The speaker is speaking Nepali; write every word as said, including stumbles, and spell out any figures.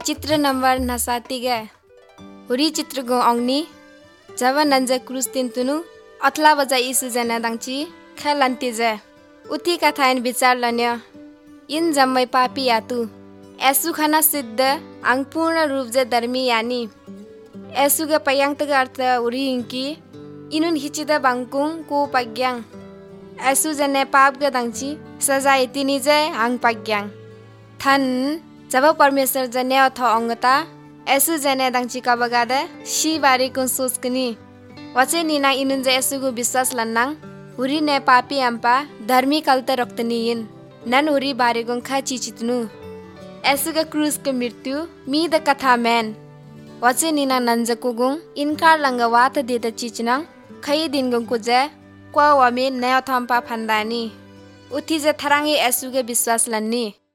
चित्र नंबर नसातिगे हुरी चित्र गो अंगनी जब नंजे क्रूस तीन तुनु अथला बजा इसु जना दंगची खेलंती जे उठी कथाइन विचार लन्य इन जम्मै पापी यातु ऐसु खाना सिद्ध अंग पूर्ण रूप जे धर्मी यानी ऐसु के पयांग तक अर्थ उरी इंकी इनुन हिचिदा बंकुंग को पग्यांग ऐसु जने पाप के दंगची सजा इतनी जे अंग पग्यांग थन जब परमेश्वर जने अथ अंगता ऐसु जने दंगची का बगादे शी बारी को सोचकनी वचे नीना इनुन जे ऐसु को विश्वास लन्नांग उरी ने पापी अम्पा धर्मी कलते रक्तनी इन नन उरी बारी को खा चिचितनु ऐसु के क्रूस के मृत्यु मी द कथा मैन वचे नीना नंजको गुंग इनकार लंगा वात देता चिचना खई दिन गुंग कुजे क्वा वामी नया थम्पा फंदानी उठी जे थरांगी ऐसु के विश्वास लन्नी